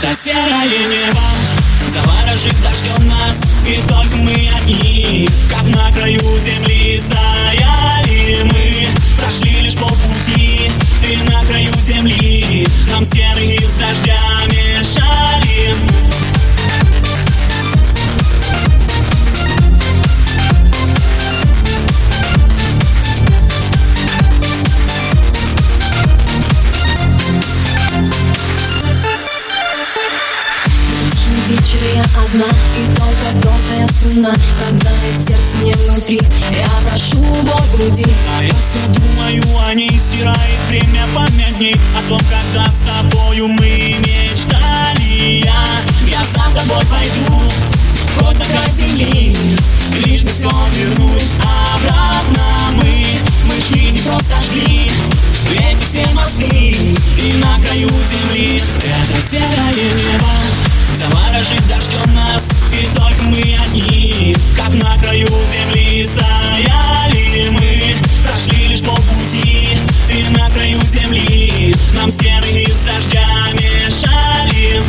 Это серое небо заворожит дождем нас, и только мы одни, как на краю земли стояли мы. Прошли лишь полпути, и на краю земли нам стены из дождя мешали. Вечер я одна, и только тонкая струна пронзает сердце мне внутри. Я прошу боль в груди, а я все думаю о ней, стирает время память дней о том, когда с тобою мы мечтали. Я за тобой пойду, хоть на край земли, лишь бы все вернуть обратно. Мы шли, не просто шли эти все мосты, и на краю земли это серое небо заворожит дождем нас, и только мы одни, как на краю земли стояли мы. Прошли лишь полпути, и на краю земли нам стены из дождя мешали.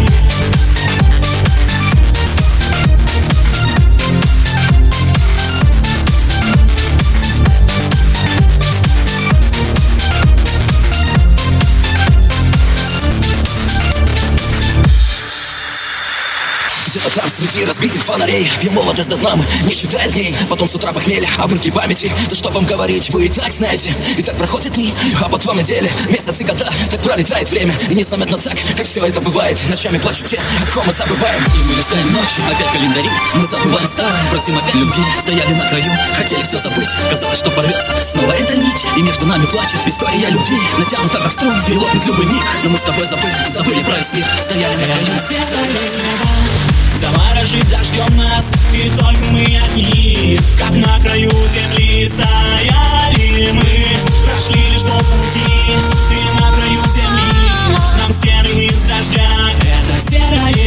Где-то там среди разбитых фонарей пьем молодость до дна, мы не считая дней. Потом с утра похмелья, обрывки памяти. Да что вам говорить, вы и так знаете. И так проходят дни, а потом недели, месяцы, года. Так пролетает время, и незаметно так, как все это бывает. Ночами плачут те, о ком мы забываем. И мы листаем ночи, опять календари. Мы забываем старое, просим опять любви. Стояли на краю, хотели все забыть. Казалось, что порвется снова эта нить, и между нами плачет история любви. Натянута как струна, и лопнет любой миг. Но мы с тобой забыли про весь мир. Стояли на краю. Заворожит дождем нас, и только мы одни, как на краю земли стояли мы. Прошли лишь полпути, и на краю земли нам стены из дождя это серое